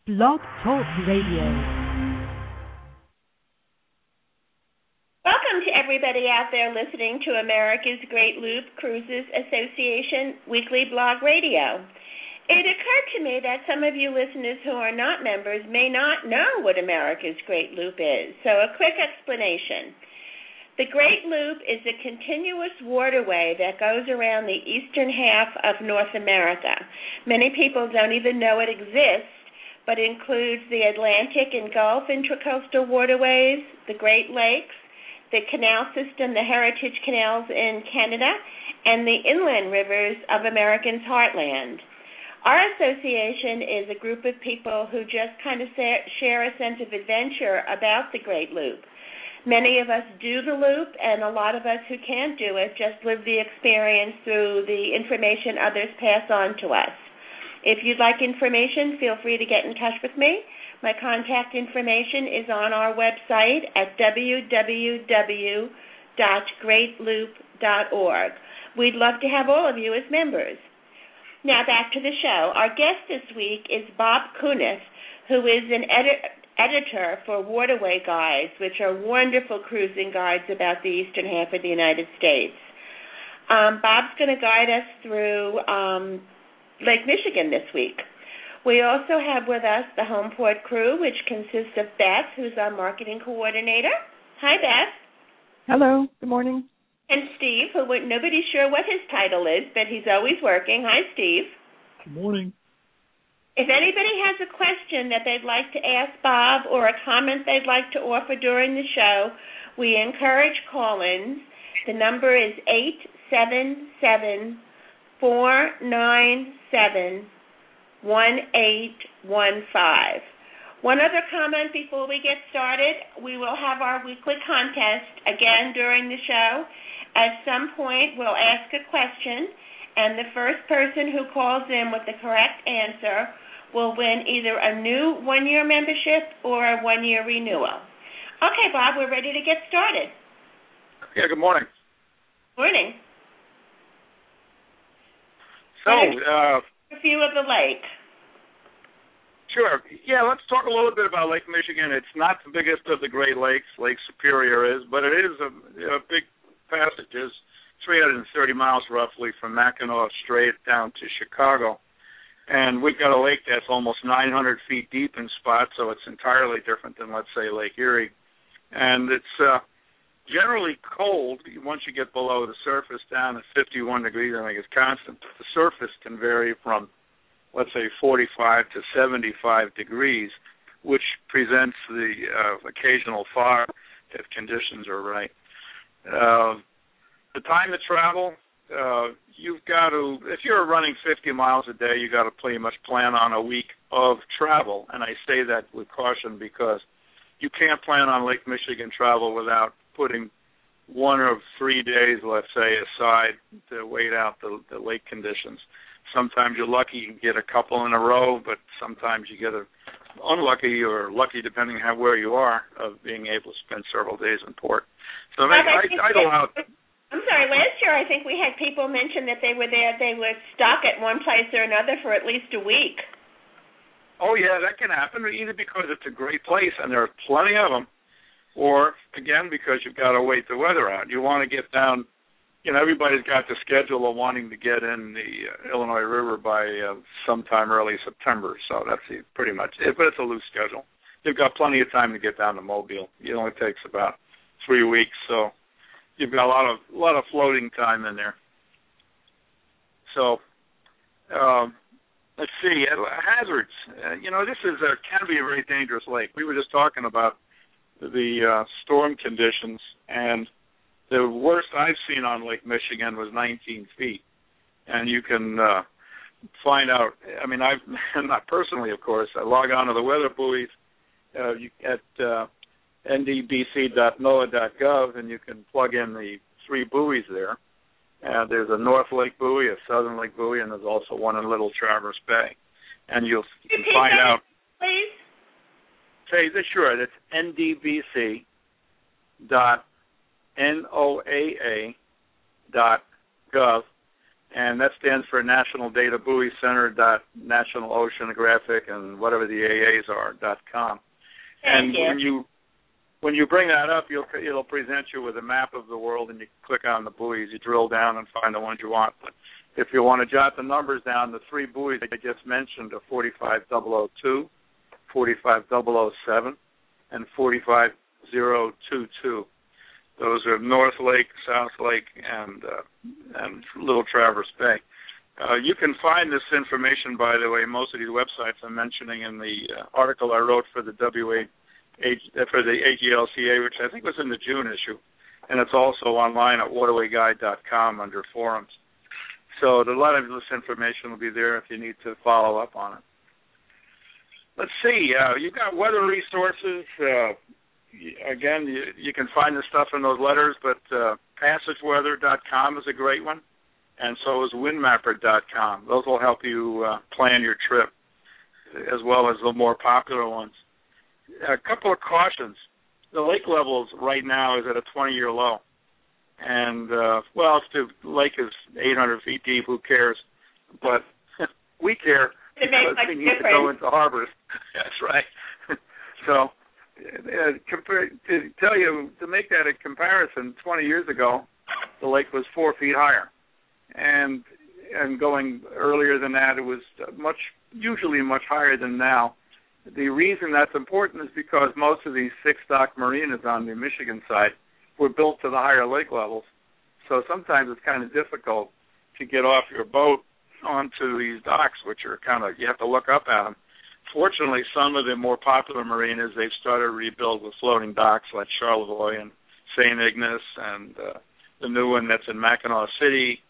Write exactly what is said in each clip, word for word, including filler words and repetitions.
Blog Talk Radio. Welcome to everybody out there listening to America's Great Loop Cruises Association weekly blog radio. It occurred to me that some of you listeners who are not members may not know what America's Great Loop is, so a quick explanation. The Great Loop is a continuous waterway that goes around the eastern half of North America. Many people don't even know it exists, but includes the Atlantic and Gulf intracoastal waterways, the Great Lakes, the canal system, the heritage canals in Canada, and the inland rivers of America's heartland. Our association is a group of people who just kind of share a sense of adventure about the Great Loop. Many of us do the loop, and a lot of us who can't do it just live the experience through the information others pass on to us. If you'd like information, feel free to get in touch with me. My contact information is on our website at w w w dot great loop dot org. We'd love to have all of you as members. Now back to the show. Our guest this week is Bob Kunis, who is an edi- editor for Waterway Guides, which are wonderful cruising guides about the eastern half of the United States. Um, Bob's going to guide us through um, Lake Michigan this week. We also have with us the Homeport crew, which consists of Beth, who's our marketing coordinator. Hi, Beth. Hello. Good morning. And Steve, who nobody's sure what his title is, but he's always working. Hi, Steve. Good morning. If anybody has a question that they'd like to ask Bob or a comment they'd like to offer during the show, we encourage call-ins. The number is eight seven seven, four nine seven, one eight one five. One other comment before we get started. We will have our weekly contest again during the show. At some point, we'll ask a question, and the first person who calls in with the correct answer will win either a new one-year membership or a one-year renewal. Okay, Bob, we're ready to get started. Yeah, good morning. Morning. So, uh, a view of the lake. Sure. Yeah, let's talk a little bit about Lake Michigan. It's not the biggest of the Great Lakes. Lake Superior is, but it is a, a big passage. It's three hundred thirty miles roughly from Mackinac Strait down to Chicago. And we've got a lake that's almost nine hundred feet deep in spots, so it's entirely different than, let's say, Lake Erie. And it's uh, generally cold once you get below the surface down at fifty-one degrees. I think it's constant. The surface can vary from, let's say, forty-five to seventy-five degrees, which presents the uh, occasional fog if conditions are right. Uh, the time to travel, uh, you've got to, if you're running fifty miles a day, you've got to pretty much plan on a week of travel. And I say that with caution because you can't plan on Lake Michigan travel without putting one of three days, let's say, aside to wait out the, the lake conditions. Sometimes you're lucky you can get a couple in a row, but sometimes you get a unlucky or lucky, depending on where you are, of being able to spend several days in port. So well, I, I, I don't know. I'm sorry, last year I think we had people mention that they were there, they were stuck at one place or another for at least a week. Oh, yeah, that can happen, either because it's a great place and there are plenty of them, or, again, because you've got to wait the weather out. You want to get down. You know, everybody's got the schedule of wanting to get in the uh, Illinois River by uh, sometime early September, so that's pretty much it. But it's a loose schedule. You've got plenty of time to get down to Mobile. It only takes about three weeks, so you've got a lot of a lot of floating time in there. So, um, let's see hazards. Uh, you know, this is a, can be a very dangerous lake. We were just talking about the uh, storm conditions, and the worst I've seen on Lake Michigan was nineteen feet. And you can uh, find out, I mean, I've not personally, of course, I log on to the weather buoys uh, you, at uh, n d b c dot n o a dot gov, and you can plug in the three buoys there. Uh, there's a North Lake buoy, a Southern Lake buoy, and there's also one in Little Traverse Bay. And you'll you can find that, out. Please? Say this, sure, that's n d b c dot N O A A dot gov, and that stands for National Data Buoy Center dot National Oceanographic and whatever the A As are dot com. Thank and you. when you when you bring that up, you'll it'll present you with a map of the world, and you click on the buoys. You drill down and find the ones you want. But if you want to jot the numbers down, the three buoys I just mentioned are forty-five thousand two, forty-five thousand seven, and forty-five thousand twenty-two. Those are North Lake, South Lake, and uh, and Little Traverse Bay. Uh, you can find this information, by the way, most of these websites I'm mentioning in the uh, article I wrote for the W A for the A G L C A, which I think was in the June issue, and it's also online at waterway guide dot com under forums. So a lot of this information will be there if you need to follow up on it. Let's see. Uh, you've got weather resources. Uh, again, you, you can find the stuff in those letters, but uh, passage weather dot com is a great one, and so is wind mapper dot com. Those will help you uh, plan your trip, as well as the more popular ones. A couple of cautions. The lake levels right now is at a twenty-year low. And, uh, well, if the lake is eight hundred feet deep, who cares? But we care because we need to go into harbors. That's right. So uh, compare, to tell you, to make that a comparison, twenty years ago, the lake was four feet higher. And and going earlier than that, it was much, usually much higher than now. The reason that's important is because most of these six-dock marinas on the Michigan side were built to the higher lake levels. So sometimes it's kind of difficult to get off your boat onto these docks, which are kind of, you have to look up at them. Fortunately, some of the more popular marinas, they've started to rebuild with floating docks like Charlevoix and Saint Ignace, and uh, the new one that's in Mackinac City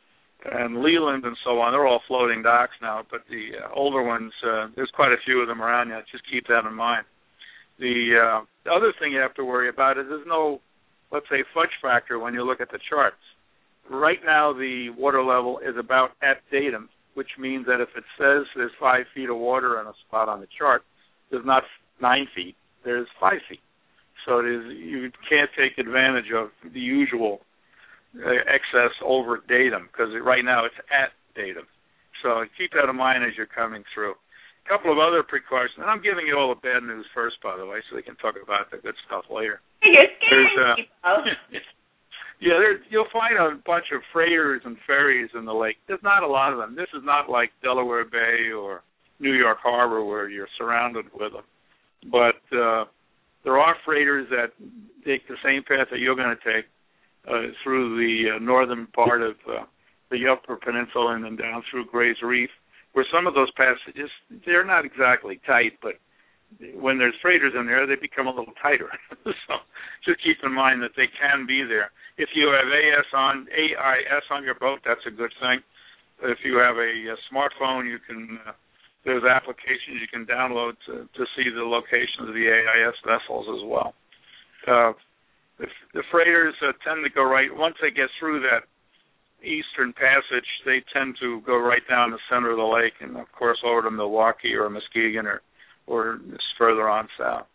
and Leland and so on. They're all floating docks now, but the uh, older ones, uh, there's quite a few of them around yet. Just keep that in mind. The, uh, the other thing you have to worry about is there's no, let's say, fudge factor when you look at the charts. Right now, the water level is about at datum, which means that if it says there's five feet of water in a spot on the chart, there's not nine feet, there's five feet. So it is, you can't take advantage of the usual uh, excess over datum, because right now it's at datum. So keep that in mind as you're coming through. A couple of other precautions, and I'm giving you all the bad news first, by the way, so we can talk about the good stuff later. You're There's, uh, people. Yeah, there, you'll find a bunch of freighters and ferries in the lake. There's not a lot of them. This is not like Delaware Bay or New York Harbor where you're surrounded with them. But uh, there are freighters that take the same path that you're going to take uh, through the uh, northern part of uh, the Upper Peninsula and then down through Gray's Reef, where some of those passages, they're not exactly tight, but when there's freighters in there, they become a little tighter. So just keep in mind that they can be there. If you have A S on A I S on your boat, that's a good thing. If you have a, a smartphone, you can uh, there's applications you can download to, to see the locations of the A I S vessels as well. Uh, the, the freighters uh, tend to go right once they get through that eastern passage. They tend to go right down the center of the lake, and of course over to Milwaukee or Muskegon or or further on south.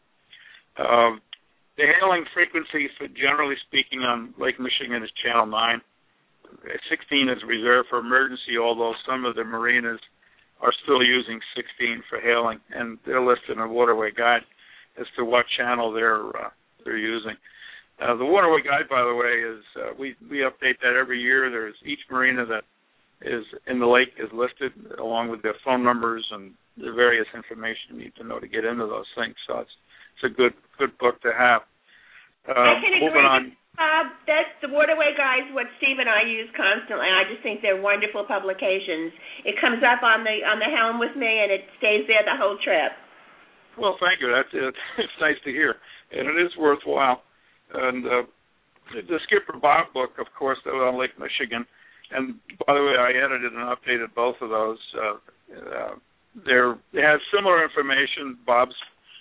Uh, the hailing frequency, generally speaking, on Lake Michigan is channel nine. sixteen is reserved for emergency, although some of the marinas are still using sixteen for hailing, and they're listed in a Waterway Guide as to what channel they're uh, they're using. Uh, the Waterway Guide, by the way, is uh, we we update that every year. There's each marina that is in the lake is listed along with their phone numbers and the various information you need to know to get into those things. So it's it's a good good book to have. Uh, I can agree moving on. with Bob. That's the Waterway Guides. What Steve and I use constantly. I just think they're wonderful publications. It comes up on the on the helm with me, and it stays there the whole trip. Well, thank you. That's it. It's nice to hear, and it is worthwhile. And uh, the Skipper Bob book, of course, that was on Lake Michigan. And by the way, I edited and updated both of those. Uh, uh, they're, they have similar information. Bob's,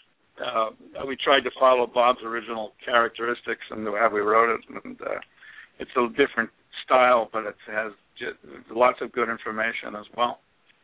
uh, we tried to follow Bob's original characteristics and how we wrote it. And uh, it's a different style, but it has just lots of good information as well.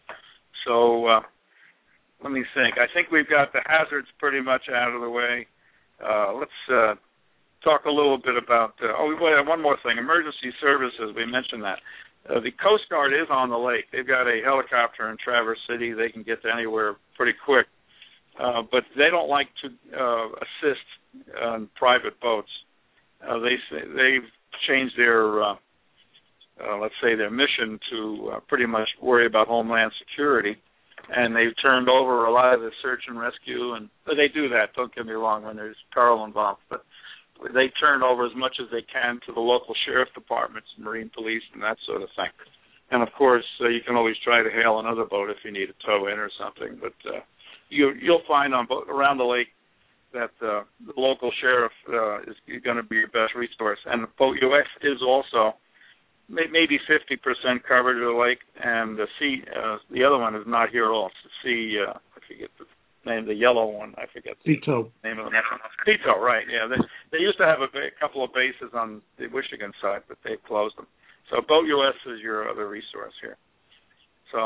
So uh, let me think. I think we've got the hazards pretty much out of the way. Uh, let's uh, talk a little bit about, uh, oh, wait, one more thing, emergency services, we mentioned that. Uh, the Coast Guard is on the lake. They've got a helicopter in Traverse City. They can get to anywhere pretty quick. Uh, but they don't like to uh, assist on private boats. Uh, they they've changed their, uh, uh, let's say, their mission to uh, pretty much worry about homeland security, and they've turned over a lot of the search and rescue. And but they do that. Don't get me wrong, when there's peril involved, but they turn over as much as they can to the local sheriff departments, marine police, and that sort of thing. And of course, uh, you can always try to hail another boat if you need a tow in or something. But uh, you, you'll find on around the lake that uh, the local sheriff uh, is going to be your best resource. And the Boat U S is also maybe fifty percent coverage of the lake, and the sea, uh, the other one is not here at all. It's the sea, uh, I forget the name, the yellow one, I forget the Pito. name of the name. Pito, right, yeah. They, they used to have a, a couple of bases on the Michigan side, but they've closed them. So Boat U S is your other resource here. So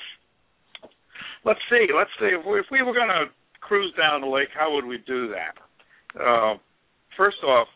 let's see, let's see, if we, if we were going to cruise down the lake, how would we do that? Uh, first off,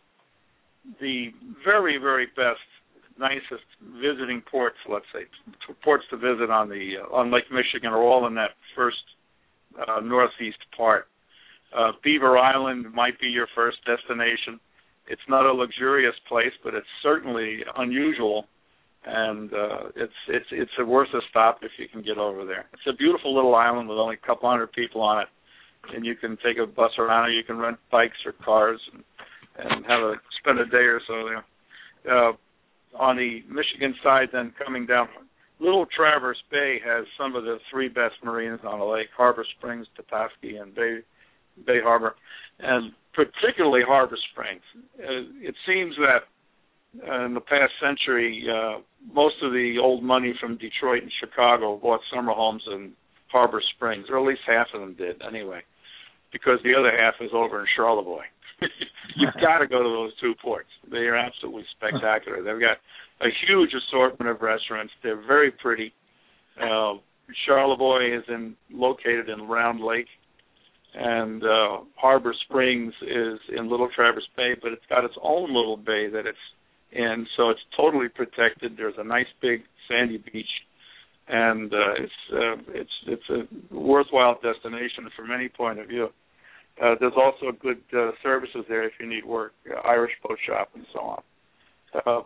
the very, very best, nicest visiting ports, let's say, ports to visit on the uh, on Lake Michigan are all in that first uh, northeast part. Uh, Beaver Island might be your first destination. It's not a luxurious place, but it's certainly unusual, and uh, it's it's it's a worth a stop if you can get over there. It's a beautiful little island with only a couple hundred people on it, and you can take a bus around, or you can rent bikes or cars and, and have a spend a day or so there. Uh, on the Michigan side, then coming down, Little Traverse Bay has some of the three best marinas on the lake: Harbor Springs, Petoskey, and Bay Bay Harbor, and particularly Harbor Springs. Uh, it seems that uh, in the past century, uh, most of the old money from Detroit and Chicago bought summer homes in Harbor Springs, or at least half of them did anyway, because the other half is over in Charlevoix. You've got to go to those two ports. They are absolutely spectacular. They've got a huge assortment of restaurants. They're very pretty. Uh, Charlevoix is in, located in Round Lake, and uh, Harbor Springs is in Little Traverse Bay, but it's got its own little bay that it's in, so it's totally protected. There's a nice big sandy beach, and uh, it's uh, it's it's a worthwhile destination from any point of view. Uh, there's also good uh, services there if you need work, uh, Irish Boat Shop and so on. Uh,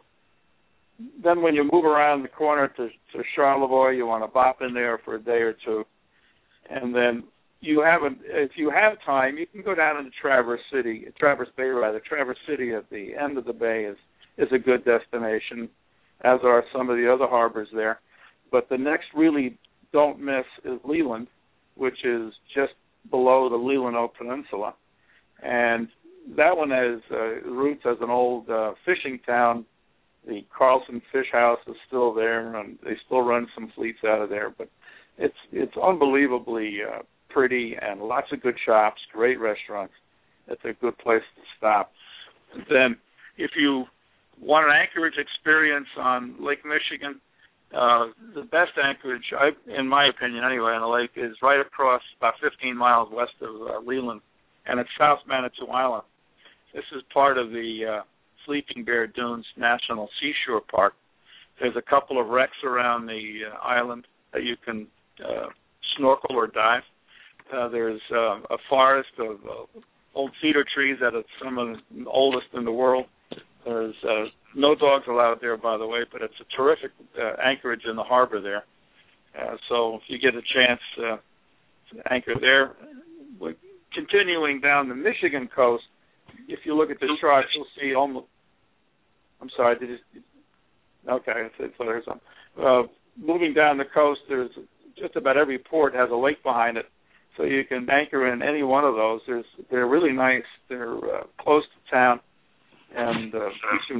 then when you move around the corner to, to Charlevoix, you want to bop in there for a day or two. And then you have a, if you have time, you can go down into Traverse City, Traverse Bay rather. Traverse City at the end of the bay is, is a good destination, as are some of the other harbors there. But the next really don't miss is Leland, which is just below the Leelanau Peninsula, and that one has uh, roots as an old uh, fishing town. The Carlson Fish House is still there, and they still run some fleets out of there. But it's it's unbelievably uh, pretty, and lots of good shops, great restaurants. It's a good place to stop. And then, if you want an Anchorage experience on Lake Michigan, Uh, the best anchorage, I, in my opinion anyway, on the lake is right across about fifteen miles west of uh, Leland, and it's South Manitou Island. This is part of the uh, Sleeping Bear Dunes National Seashore Park. There's a couple of wrecks around the uh, island that you can uh, snorkel or dive. Uh, there's uh, a forest of uh, old cedar trees that are some of the oldest in the world. There's uh, no dogs allowed there, by the way, but it's a terrific uh, anchorage in the harbor there. Uh, so if you get a chance uh, to anchor there. We're continuing down the Michigan coast, if you look at the chart, you'll see almost, I'm sorry, did you, okay, so there's some. Uh, moving down the coast, there's just about every port has a lake behind it, so you can anchor in any one of those. There's, they're really nice. They're uh, close to town. And uh, you can,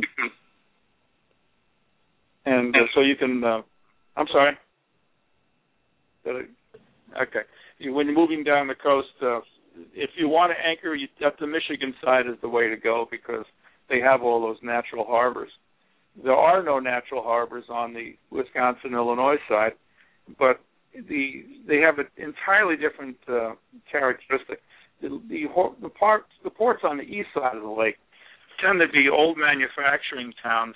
and uh, so you can. Uh, I'm sorry. Okay. You, when you're moving down the coast, uh, if you want to anchor, you, up the Michigan side is the way to go because they have all those natural harbors. There are no natural harbors on the Wisconsin-Illinois side, but the they have an entirely different uh, characteristic. The the, the, part, the ports on the east side of the lake tend to be old manufacturing towns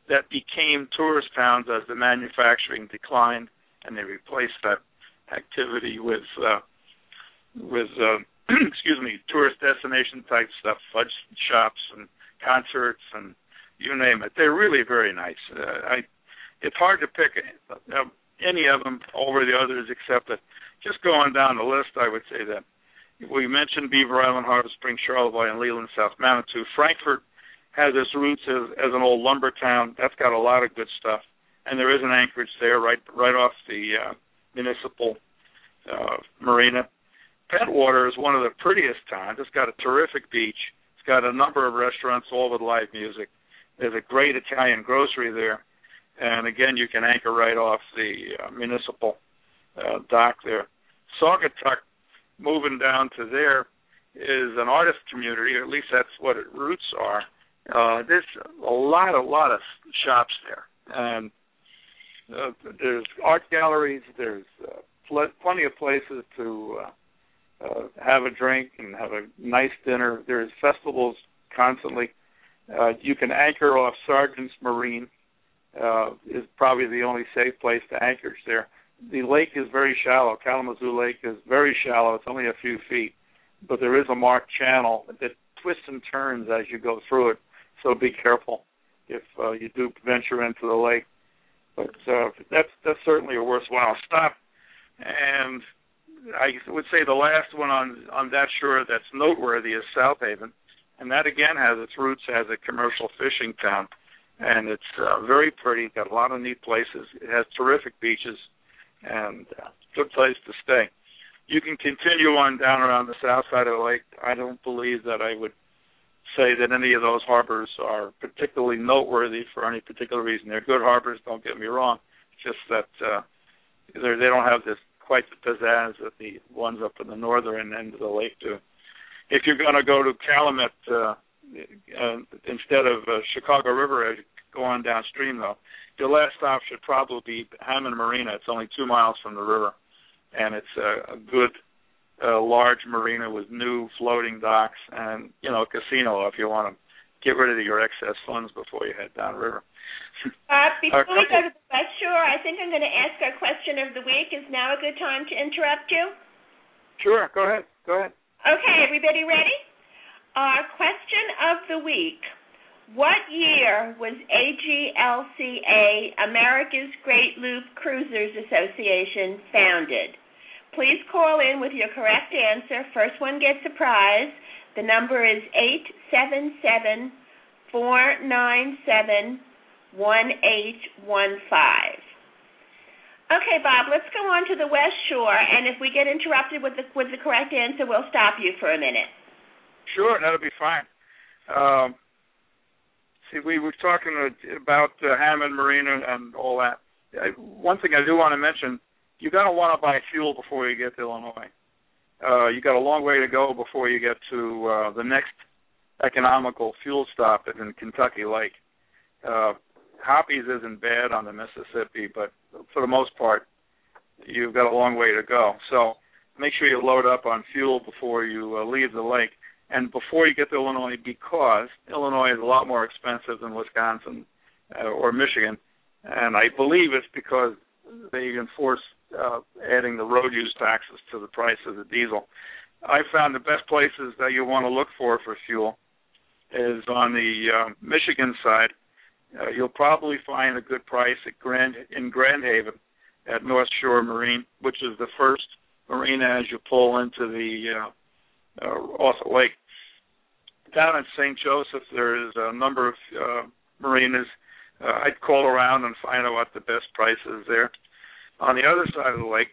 that became tourist towns as the manufacturing declined, and they replaced that activity with uh, with uh, excuse me, tourist destination type stuff, fudge shops and concerts and you name it. They're really very nice. Uh, I, it's hard to pick uh, any of them over the others, except that just going down the list, I would say that we mentioned Beaver Island, Harbor Springs, Charlevoix, and Leland, South Manitou. Frankfort has its roots as, as an old lumber town. That's got a lot of good stuff, and there is an anchorage there right right off the uh, municipal uh, marina. Pentwater is one of the prettiest towns. It's got a terrific beach. It's got a number of restaurants, all with live music. There's a great Italian grocery there, and again, you can anchor right off the uh, municipal uh, dock there. Saugatuck, moving down to there, is an artist community, or at least that's what its roots are. Uh, there's a lot, a lot of shops there, and uh, there's art galleries. There's uh, pl- plenty of places to uh, uh, have a drink and have a nice dinner. There's festivals constantly. Uh, you can anchor off Sergeant's Marine. Uh, is probably the only safe place to anchor there. The lake is very shallow. Kalamazoo Lake is very shallow. It's only a few feet, but there is a marked channel that twists and turns as you go through it. So be careful if uh, you do venture into the lake. But uh, that's that's certainly a worthwhile stop. And I would say the last one on on that shore that's noteworthy is South Haven, and that again has its roots as a commercial fishing town, and it's uh, very pretty. Got a lot of neat places. It has terrific beaches, and uh, good place to stay. You can continue on down around the south side of the lake. I don't believe that I would say that any of those harbors are particularly noteworthy for any particular reason. They're good harbors, don't get me wrong. It's just that uh, they don't have this quite the pizzazz that the ones up in the northern end of the lake do. If you're going to go to Calumet uh, uh, instead of uh, Chicago River, as you go on downstream, though, your last stop should probably be Hammond Marina. It's only two miles from the river, and it's a, a good, uh, large marina with new floating docks and, you know, a casino if you want to get rid of your excess funds before you head downriver. Uh, before we go to the West Shore, I think I'm going to ask our question of the week. Is now a good time to interrupt you? Sure, go ahead. Go ahead. Okay, everybody ready? Our question of the week. What year was A G L C A, America's Great Loop Cruisers Association, founded? Please call in with your correct answer. First one gets a prize. The number is eight seven seven, four nine seven, one eight one five. Okay, Bob, let's go on to the West Shore, and if we get interrupted with the with the correct answer, we'll stop you for a minute. Sure, that'll be fine. Um, see, we were talking about uh, Hammond Marina and all that. I, one thing I do want to mention, you got to want to buy fuel before you get to Illinois. Uh, you got a long way to go before you get to uh, the next economical fuel stop is in Kentucky Lake. Uh, Hoppies isn't bad on the Mississippi, but for the most part, you've got a long way to go. So make sure you load up on fuel before you uh, leave the lake and before you get to Illinois, because Illinois is a lot more expensive than Wisconsin uh, or Michigan, and I believe it's because they enforce uh, adding the road use taxes to the price of the diesel. I found the best places that you want to look for for fuel is on the uh, Michigan side. Uh, you'll probably find a good price at Grand in Grand Haven at North Shore Marine, which is the first marina as you pull into the uh, uh, off the lake. Down in Saint Joseph, there is a number of uh, marinas. Uh, I'd call around and find out what the best price is there. On the other side of the lake,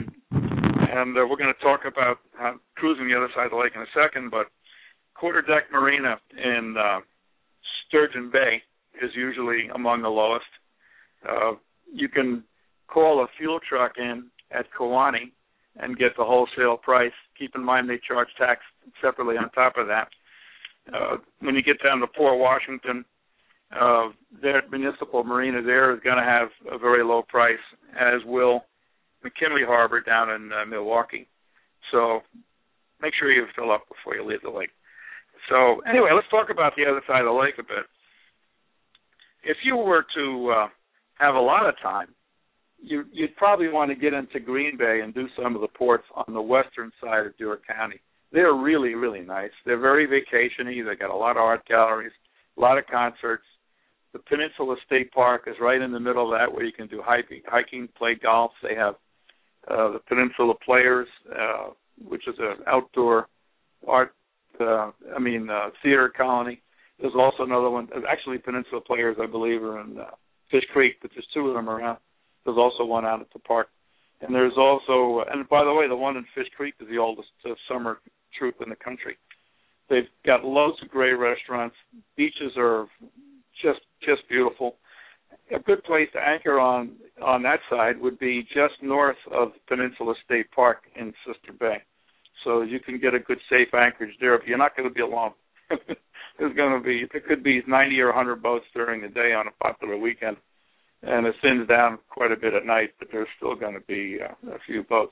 and uh, we're going to talk about uh, cruising the other side of the lake in a second, but Quarterdeck Marina in uh, Sturgeon Bay is usually among the lowest. Uh, you can call a fuel truck in at Kewanee and get the wholesale price. Keep in mind they charge tax separately on top of that. Uh, when you get down to Port Washington, uh, their municipal marina there is going to have a very low price, as will McKinley Harbor down in uh, Milwaukee. So make sure you fill up before you leave the lake. So anyway, let's talk about the other side of the lake a bit. if you were to uh, have a lot of time, you, you'd probably want to get into Green Bay and do some of the ports on the western side of Dewar County. They're really, really nice. They're very vacation-y. They got a lot of art galleries, a lot of concerts. The Peninsula State Park is right in the middle of that, where you can do hiking, hiking play golf. They have uh, the Peninsula Players, uh, which is an outdoor art, uh, I mean, uh, theater colony. There's also another one. Actually, Peninsula Players, I believe, are in uh, Fish Creek, but there's two of them around. There's also one out at the park. And there's also, and by the way, the one in Fish Creek is the oldest uh, summer troupe in the country. They've got loads of great restaurants. Beaches are just just beautiful. A good place to anchor on on that side would be just north of Peninsula State Park in Sister Bay. So you can get a good safe anchorage there. But you're not going to be alone. There's going to be, there could be ninety or one hundred boats during the day on a popular weekend. And it thins down quite a bit at night, but there's still going to be uh, a few boats.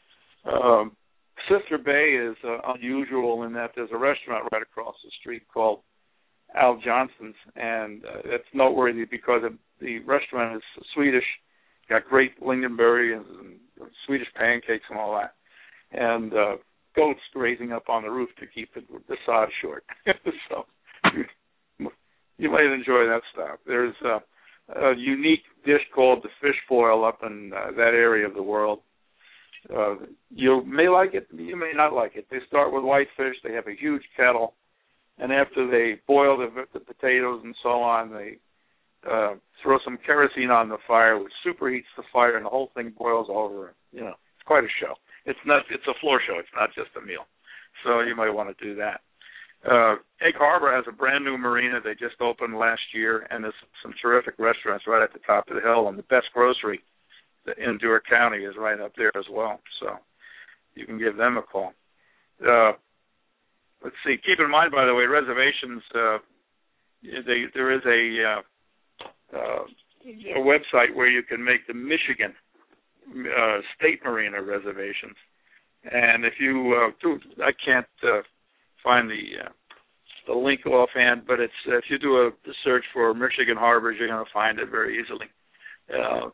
Um, Sister Bay is uh, unusual in that there's a restaurant right across the street called Al Johnson's, and uh, it's noteworthy because of, the restaurant is Swedish, got great lingonberry and, and Swedish pancakes and all that, and uh, goats grazing up on the roof to keep it, the sod short. So you, you might enjoy that stuff. There's uh, a unique dish called the fish foil up in uh, that area of the world. Uh, you may like it, you may not like it. They start with white fish. They have a huge kettle, and after they boil the, the potatoes and so on, they uh, throw some kerosene on the fire, which superheats the fire, and the whole thing boils over. You know, it's quite a show. It's not. It's a floor show. It's not just a meal. So you might want to do that. Uh, Egg Harbor has a brand new marina. They just opened last year, and there's some terrific restaurants right at the top of the hill, and the best grocery in Dewar County is right up there as well. So you can give them a call. Uh, let's see. Keep in mind, by the way, reservations. Uh, they, there is a, uh, uh, a website where you can make the Michigan uh, State Marina reservations, and if you uh, do, I can't uh, find the uh, the link offhand, but it's if you do a search for Michigan harbors, you're going to find it very easily. Uh,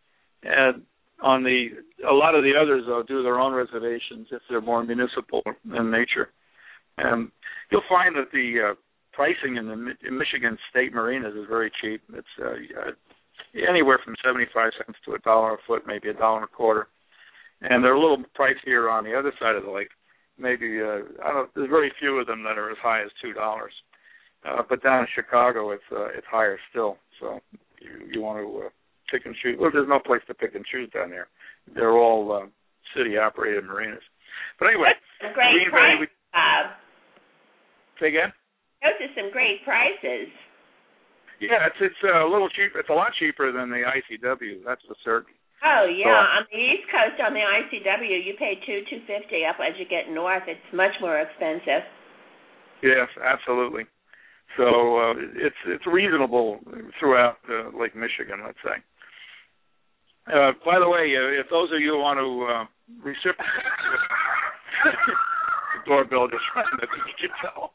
And on the a lot of the others, though, do their own reservations if they're more municipal in nature. And you'll find that the uh, pricing in the in Michigan State Marinas is very cheap. It's uh, anywhere from seventy-five cents to a dollar a foot, maybe a dollar and a quarter. And they're a little pricier on the other side of the lake. Maybe uh, I don't. There's very few of them that are as high as two dollars. Uh, but down in Chicago, it's uh, it's higher still. So you, you want to. Uh, pick and choose. Well, there's no place to pick and choose down there. They're all uh, city-operated marinas. But anyway, some great Green prices, Bay, we... Bob. Say again? Those are some great prices. Yeah, it's it's a little cheap. It's a lot cheaper than the I C W. That's for certain. Oh yeah, so, on the East Coast on the I C W, you pay two two fifty. Up as you get north, it's much more expensive. Yes, absolutely. So uh, it's it's reasonable throughout uh, Lake Michigan, let's say. Uh, by the way, uh, if those of you want to uh, reciprocate, the doorbell just rang, that you can tell.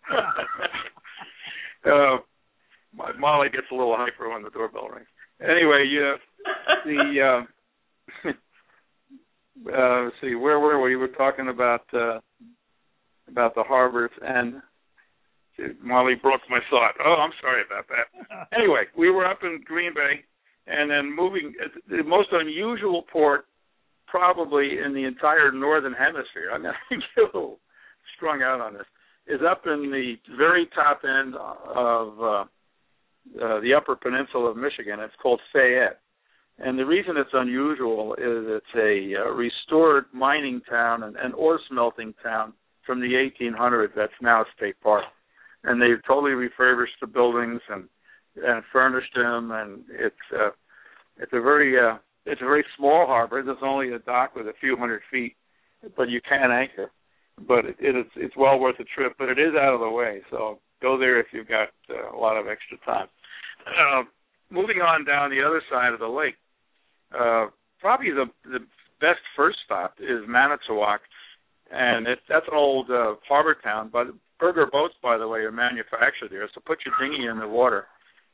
uh, my, Molly gets a little hyper when the doorbell rings. Anyway, yeah, the uh, uh, let's see, where were we? We were talking about uh, about the harbors, and Molly broke my thought. Oh, I'm sorry about that. Anyway, we were up in Green Bay. And then moving, the most unusual port probably in the entire northern hemisphere, I'm going to get a little strung out on this, is up in the very top end of uh, uh, the upper peninsula of Michigan. It's called Fayette. And the reason it's unusual is it's a uh, restored mining town and, and ore smelting town from the eighteen hundreds that's now a state park. And they've totally refurbished the buildings and and furnished them, and it's uh, it's a very uh, it's a very small harbor. There's only a dock with a few hundred feet, but you can anchor. But it, it is it's well worth a trip. But it is out of the way, so go there if you've got uh, a lot of extra time. Uh, moving on down the other side of the lake, uh, probably the the best first stop is Manitowoc, and it, that's an old uh, harbor town. But Berger boats, by the way, are manufactured there. So put your dinghy in the water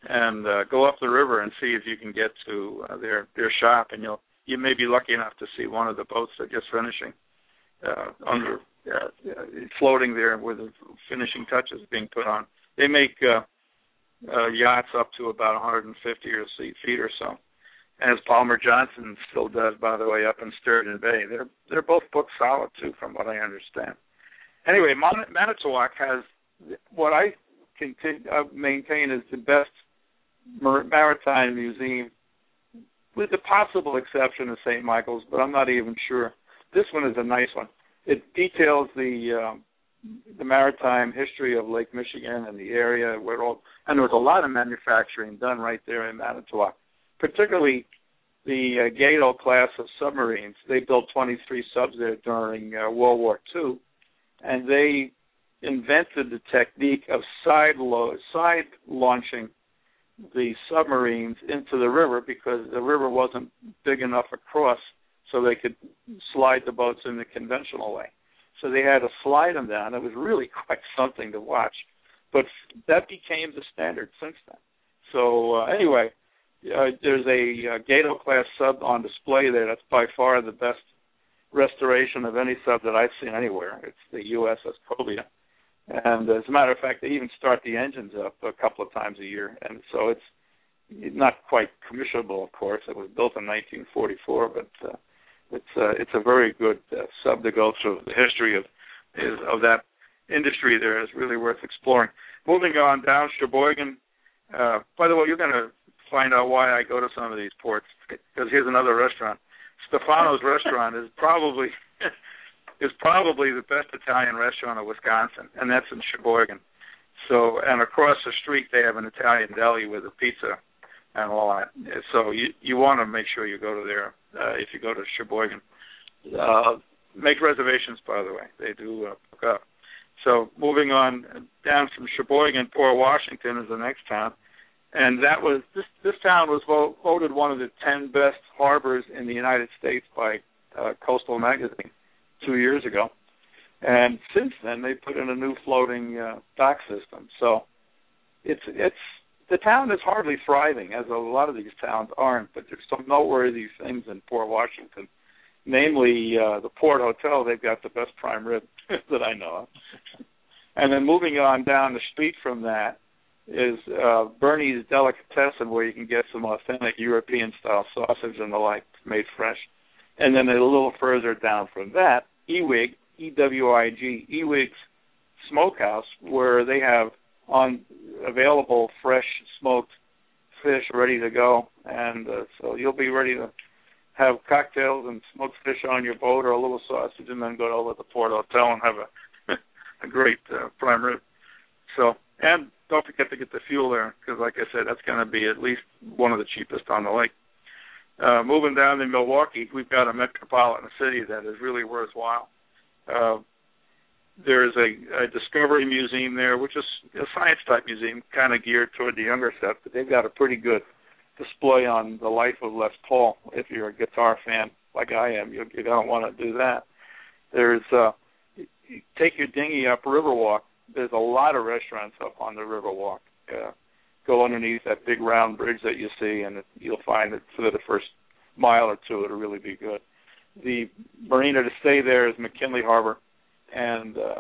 and uh, go up the river and see if you can get to uh, their their shop, and you'll you may be lucky enough to see one of the boats they're just finishing uh, under uh, floating there with the finishing touches being put on. They make uh, uh, yachts up to about one hundred fifty or feet or so, as Palmer Johnson still does, by the way, up in Sturgeon Bay. They're they're both booked solid too, from what I understand. Anyway, Mon- Manitowoc has what I can t- uh, maintain is the best mar- maritime museum, with the possible exception of Saint Michael's, but I'm not even sure. This one is a nice one. It details the um, the maritime history of Lake Michigan and the area where all, and there was a lot of manufacturing done right there in Manitowoc, particularly the uh, Gato class of submarines. They built twenty-three subs there during uh, World War Two, and they invented the technique of side lo- side launching the submarines into the river because the river wasn't big enough across so they could slide the boats in the conventional way. So they had to slide them down. It was really quite something to watch. But that became the standard since then. So uh, anyway, uh, there's a uh, Gato-class sub on display there. That's by far the best restoration of any sub that I've seen anywhere. It's the U S S Cobia. And as a matter of fact, they even start the engines up a couple of times a year. And so it's not quite commissionable, of course. It was built in nineteen forty-four, but uh, it's uh, it's a very good uh, sub to go through. The history of is, of that industry there is really worth exploring. Moving on down Sheboygan. Uh, by the way, you're going to find out why I go to some of these ports, because here's another restaurant. Stefano's Restaurant is probably is probably the best Italian restaurant in Wisconsin, and that's in Sheboygan. So, and across the street they have an Italian deli with a pizza and all that. So you you want to make sure you go to there uh, if you go to Sheboygan. Uh, make reservations, by the way. They do uh, book up. So moving on down from Sheboygan, Port Washington is the next town, and that was this this town was vo- voted one of the ten best harbors in the United States by uh, Coastal Magazine two years ago. And since then, they put in a new floating uh, dock system. So it's it's the town is hardly thriving, as a lot of these towns aren't. But there's some noteworthy things in Port Washington, namely uh, the Port Hotel. They've got the best prime rib that I know of. And then moving on down the street from that is uh, Bernie's Delicatessen, where you can get some authentic European-style sausage and the like made fresh. And then a little further down from that, Ewig, E W I G, Ewig's Smokehouse, where they have on available fresh smoked fish ready to go, and uh, so you'll be ready to have cocktails and smoked fish on your boat or a little sausage, and then go over to the Port Hotel and have a a great uh, prime rib. So, and don't forget to get the fuel there, because like I said, that's going to be at least one of the cheapest on the lake. Uh, moving down to Milwaukee, we've got a metropolitan city that is really worthwhile. Uh, there's a, a Discovery Museum there, which is a science-type museum, kind of geared toward the younger stuff, but they've got a pretty good display on the life of Les Paul. If you're a guitar fan like I am, you, you don't want to do that. There's uh, you take your dinghy up Riverwalk. There's a lot of restaurants up on the Riverwalk. Uh, go underneath that big round bridge that you see, and you'll find that for the first mile or two, it'll really be good. The marina to stay there is McKinley Harbor, and uh,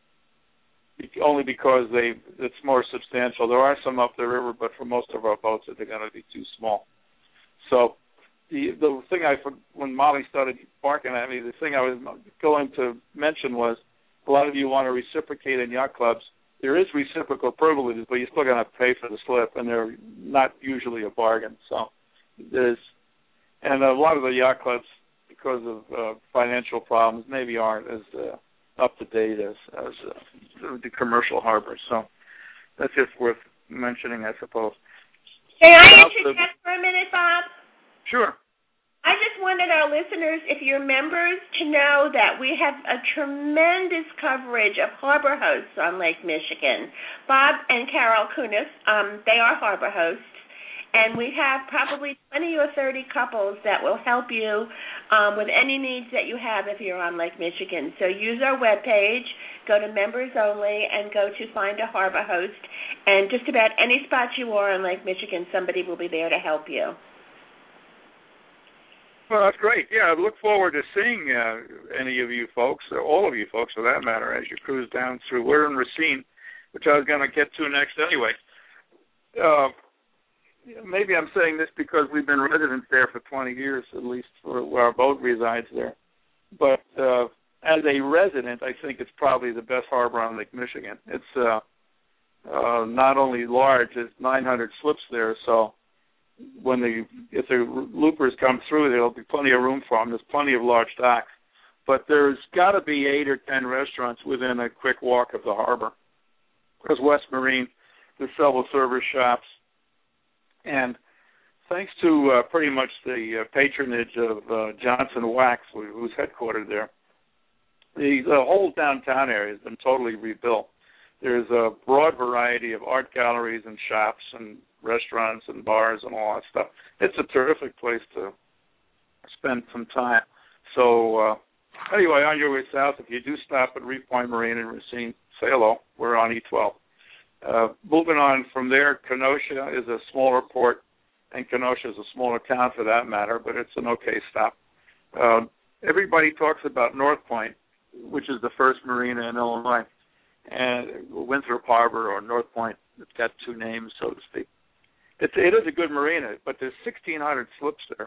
only because they it's more substantial. There are some up the river, but for most of our boats, they're going to be too small. So the the thing I when Molly started barking at me, the thing I was going to mention was a lot of you want to reciprocate in yacht clubs. There is reciprocal privileges, but you're still going to pay for the slip, and they're not usually a bargain. So there's, and a lot of the yacht clubs, because of uh, financial problems, maybe aren't as uh, up to date as, as uh, the commercial harbors. So that's just worth mentioning, I suppose. Can I interject for a minute, Bob? Sure. I just wanted our listeners, if you're members, to know that we have a tremendous coverage of harbor hosts on Lake Michigan. Bob and Carol Kunis, um, they are harbor hosts, And we have probably twenty or thirty couples that will help you um, with any needs that you have if you're on Lake Michigan. So use our webpage, go to members only, and go to find a harbor host. And just about any spot you are on Lake Michigan, somebody will be there to help you. Well, that's great. Yeah, I look forward to seeing uh, any of you folks, or all of you folks for that matter, as you cruise down through. We're in Racine, which I was going to get to next anyway. Uh, maybe I'm saying this because we've been residents there for twenty years, at least for where our boat resides there. But uh, as a resident, I think it's probably the best harbor on Lake Michigan. It's uh, uh, not only large, it's nine hundred slips there, so when the if the loopers come through, there'll be plenty of room for them. There's plenty of large docks. But there's got to be eight or ten restaurants within a quick walk of the harbor. Because West Marine, there's several service shops. And thanks to uh, pretty much the uh, patronage of uh, Johnson Wax, who's headquartered there, the, the whole downtown area has been totally rebuilt. There's a broad variety of art galleries and shops and restaurants and bars and all that stuff. It's a terrific place to spend some time. So uh, anyway, on your way south, if you do stop at Reef Point Marine in Racine, say hello. We're on E twelve. Uh, moving on from there, Kenosha is a smaller port, and Kenosha is a smaller town for that matter, but it's an okay stop. Uh, everybody talks about North Point, which is the first marina in Illinois, and Winthrop Harbor or North Point. It's got two names, so to speak. It's, it is a good marina, but there's sixteen hundred slips there,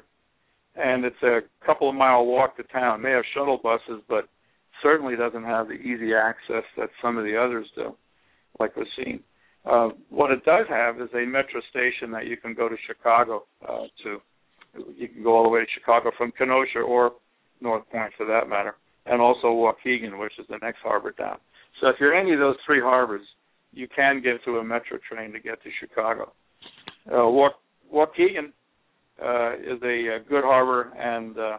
and it's a couple of mile walk to town. They have shuttle buses, but certainly doesn't have the easy access that some of the others do, like we're seeing. Uh, what it does have is a metro station that you can go to Chicago uh, to. You can go all the way to Chicago from Kenosha or North Point for that matter, and also Waukegan, which is the next harbor down. So if you're any of those three harbors, you can get to a metro train to get to Chicago. Uh, Waukegan uh, is a, a good harbor, and uh,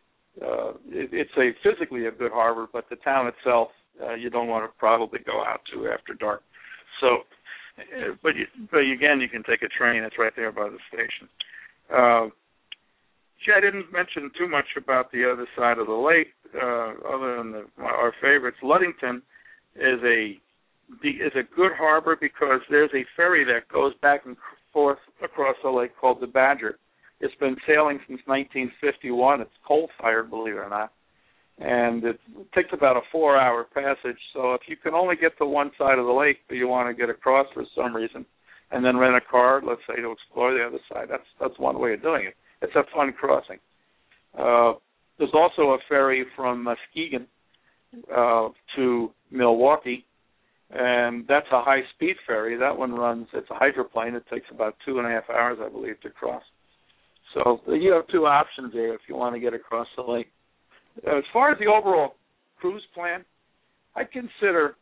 uh, it, it's a physically a good harbor, but the town itself uh, you don't want to probably go out to after dark. So, uh, but you, but again, you can take a train. It's right there by the station. Uh, gee, I didn't mention too much about the other side of the lake, uh, other than the, our favorites. Ludington is a is a good harbor because there's a ferry that goes back and forth across the lake called the Badger. It's been sailing since nineteen fifty-one. It's coal-fired, believe it or not, and it takes about a four-hour passage. So if you can only get to one side of the lake, but you want to get across for some reason, and then rent a car, let's say, to explore the other side, that's that's one way of doing it. It's a fun crossing. Uh, there's also a ferry from Muskegon uh, to Milwaukee, and that's a high-speed ferry. That one runs, it's a hydroplane. It takes about two and a half hours, I believe, to cross. So you have two options there if you want to get across the lake. As far as the overall cruise plan, I consider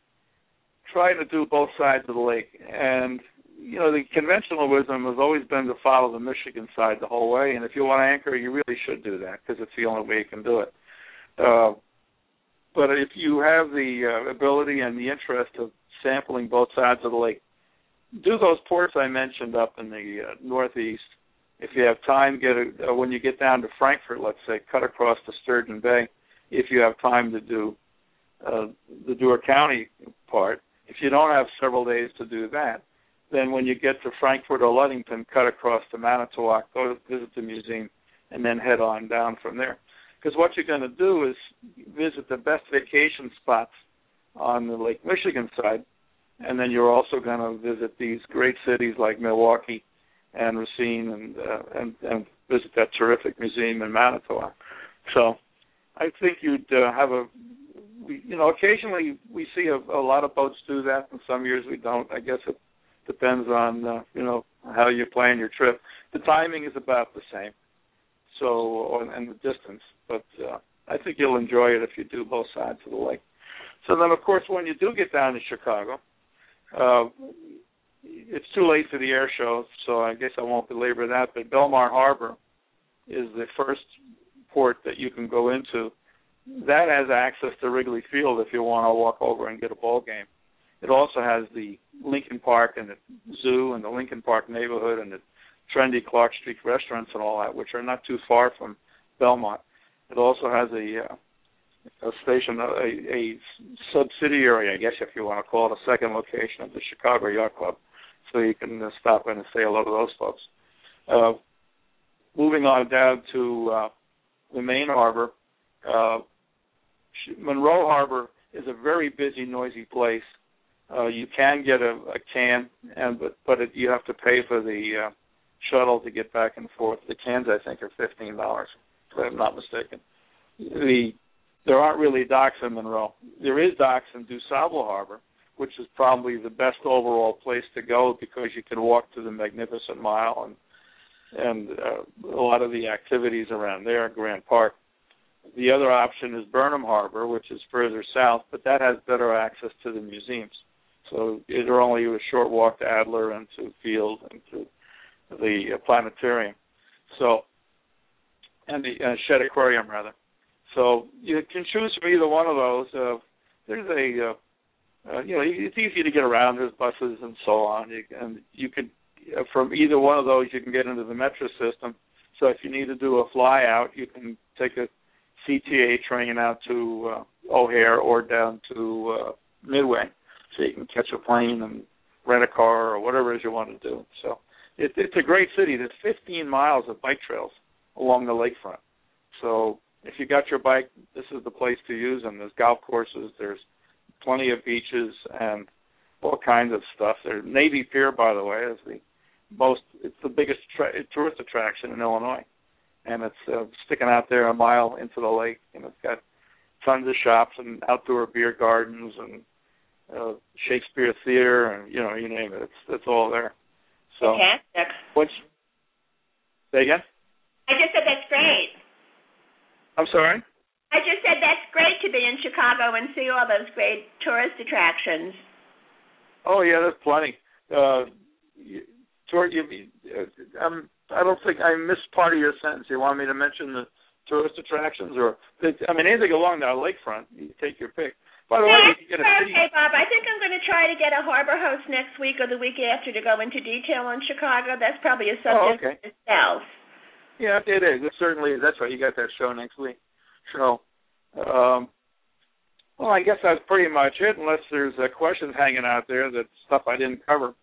trying to do both sides of the lake. And, you know, the conventional wisdom has always been to follow the Michigan side the whole way. And if you want to anchor, you really should do that because it's the only way you can do it. Uh, but if you have the uh, ability and the interest of sampling both sides of the lake, do those ports I mentioned up in the uh, northeast. If you have time, get a, uh, when you get down to Frankfort, let's say, cut across to Sturgeon Bay. If you have time to do uh, the Door County part, if you don't have several days to do that, then when you get to Frankfort or Ludington, cut across to Manitowoc, go visit the museum, and then head on down from there. Because what you're going to do is visit the best vacation spots on the Lake Michigan side, and then you're also going to visit these great cities like Milwaukee and Racine, and, uh, and and visit that terrific museum in Manitowoc. So I think you'd uh, have a, we, you know, occasionally we see a, a lot of boats do that, and some years we don't. I guess it depends on, uh, you know, how you plan your trip. The timing is about the same, so, or, and the distance, but uh, I think you'll enjoy it if you do both sides of the lake. So then, of course, when you do get down to Chicago, uh, it's too late for the air show, so I guess I won't belabor that, but Belmar Harbor is the first port that you can go into. That has access to Wrigley Field if you want to walk over and get a ball game. It also has the Lincoln Park and the zoo and the Lincoln Park neighborhood and the trendy Clark Street restaurants and all that, which are not too far from Belmont. It also has a uh, a station, a, a subsidiary, I guess, if you want to call it, a second location of the Chicago Yacht Club. So you can uh, stop in and say hello to those folks. Uh, moving on down to uh, the main harbor, uh, Monroe Harbor is a very busy, noisy place. Uh, you can get a, a can, and but but it, you have to pay for the uh, shuttle to get back and forth. The cans, I think, are fifteen dollars, if I'm not mistaken. The There aren't really docks in Monroe. There is docks in DuSable Harbor, which is probably the best overall place to go because you can walk to the Magnificent Mile and and uh, a lot of the activities around there, Grand Park. The other option is Burnham Harbor, which is further south, but that has better access to the museums. So it's only a short walk to Adler and to Field and to the uh, planetarium. So, and the uh, Shedd Aquarium, rather. So you can choose from either one of those. Uh, there's a, uh, uh, you know, it's easy to get around. There's buses and so on. You, and you can, uh, from either one of those, you can get into the metro system. So if you need to do a fly out, you can take a C T A train out to uh, O'Hare or down to uh, Midway. So you can catch a plane and rent a car or whatever it is you want to do. So it, it's a great city. There's fifteen miles of bike trails along the lakefront. So if you got your bike, this is the place to use them. There's golf courses. There's plenty of beaches and all kinds of stuff. There's Navy Pier, by the way, is the most. It's the biggest tra- tourist attraction in Illinois, and it's uh, sticking out there a mile into the lake, and it's got tons of shops and outdoor beer gardens and uh, Shakespeare Theater, and you know, you name it. It's it's all there. So, fantastic. What's say again? I just said that's great. I'm sorry? I just said that's great to be in Chicago and see all those great tourist attractions. Oh, yeah, there's plenty. Uh, you, you, uh, um, I don't think I missed part of your sentence. You want me to mention the tourist attractions? or I mean, anything along the lakefront, you take your pick. By the way, you can get a city. Okay, Bob, I think I'm going to try to get a harbor host next week or the week after to go into detail on Chicago. That's probably a subject oh, okay. itself. Yeah, it is. It certainly is. That's right. You got that show next week. So, um, well, I guess that's pretty much it, unless there's uh, questions hanging out there, that stuff I didn't cover.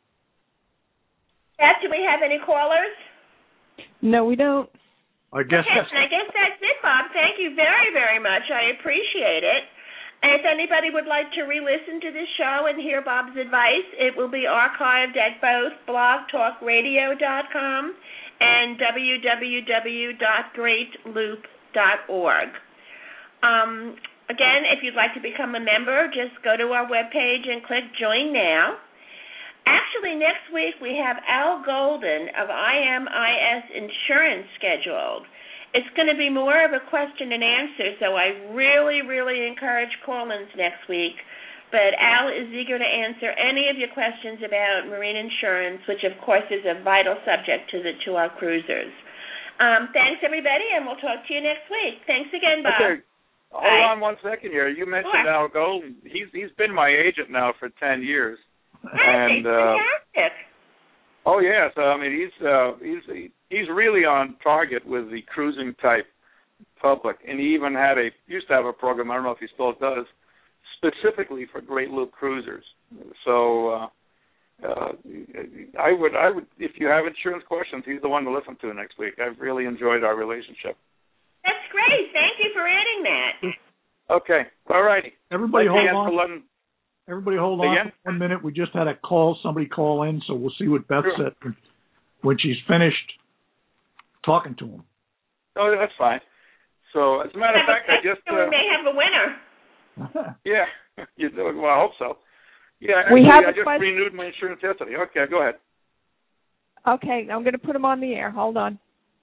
Beth, do we have any callers? No, we don't. I guess okay, that's... I guess that's it, Bob. Thank you very, very much. I appreciate it. And if anybody would like to re-listen to this show and hear Bob's advice, it will be archived at both blog talk radio dot com and w w w dot great loop dot org. Um, again, if you'd like to become a member, just go to our webpage and click Join Now. Actually, next week we have Al Golden of I M I S Insurance scheduled. It's going to be more of a question and answer, so I really, really encourage call-ins next week. But Al is eager to answer any of your questions about marine insurance, which, of course, is a vital subject to the to our cruisers. Um, thanks, everybody, and we'll talk to you next week. Thanks again, Bob. Okay. Hold Bye. on one second here. You mentioned Sure. Al Golden. He's he's been my agent now for ten years. Hey, and uh, fantastic. Oh yeah, so I mean he's uh, he's he's really on target with the cruising type public, and he even had a used to have a program. I don't know if he still does, specifically for Great Loop cruisers. So uh, uh, I would I would if you have insurance questions, he's the one to listen to next week. I've really enjoyed our relationship. That's great. Thank you for adding that. Okay, all righty. Everybody Thanks hold on. Letting... Everybody hold on Again? for one minute. We just had a call, somebody call in, so we'll see what Beth Sure. said when she's finished talking to him. Oh, that's fine. So, as a matter of fact, I just... We Uh, may have a winner. yeah, you do. Well, I hope so. Yeah, We actually, have I a just question. renewed my insurance yesterday. Okay, go ahead. Okay, I'm going to put him on the air. Hold on.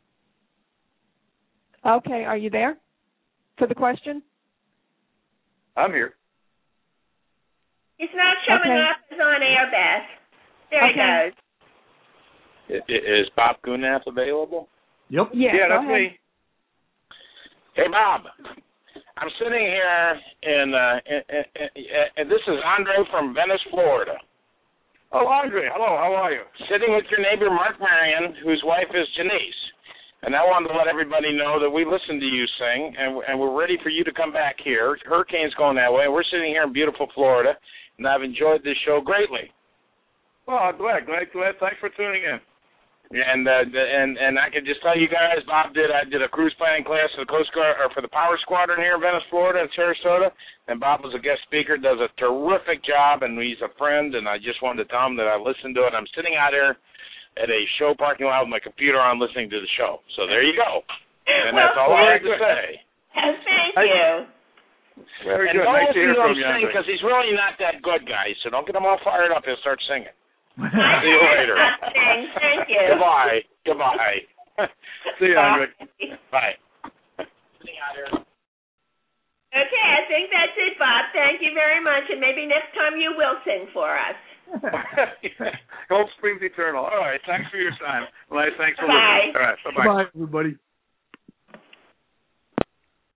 Okay, are you there for the question? I'm here. He's not showing Okay. up as on air, Beth. There Okay. he goes. Is Bob Gunath available? Yep. Yeah, yeah, go that's ahead. me. Hey, Bob. I'm sitting here in, uh, in, in, in, and this is Andre from Venice, Florida. Oh, Andre, hello, how are you? Sitting with your neighbor, Mark Marion, whose wife is Janice. And I wanted to let everybody know that we listen to you sing, and, and we're ready for you to come back here. Hurricane's going that way, and we're sitting here in beautiful Florida, and I've enjoyed this show greatly. Well, I'm glad, glad, glad. Thanks for tuning in. And uh, and and I can just tell you guys, Bob did I did a cruise planning class for the Coast Guard or for the Power Squadron here in Venice, Florida, in Sarasota, and Bob was a guest speaker. Does a terrific job, and he's a friend. And I just wanted to tell him that I listened to it. I'm sitting out here at a show parking lot with my computer on, listening to the show. So there you go. And well, that's all I have to say. Thank you. Very and good. don't Nice to listen hear to from him you, sing because he's really not that good, guys. So don't get him all fired up. He'll start singing. See you later. Thank you. Goodbye. Goodbye. See you, Andre. Bye. Okay, I think that's it, Bob. Thank you very much, and maybe next time you will sing for us. Hope springs eternal. All right. Thanks for your time. Well, thanks for Bye. listening. All right. Bye-bye. Bye, everybody.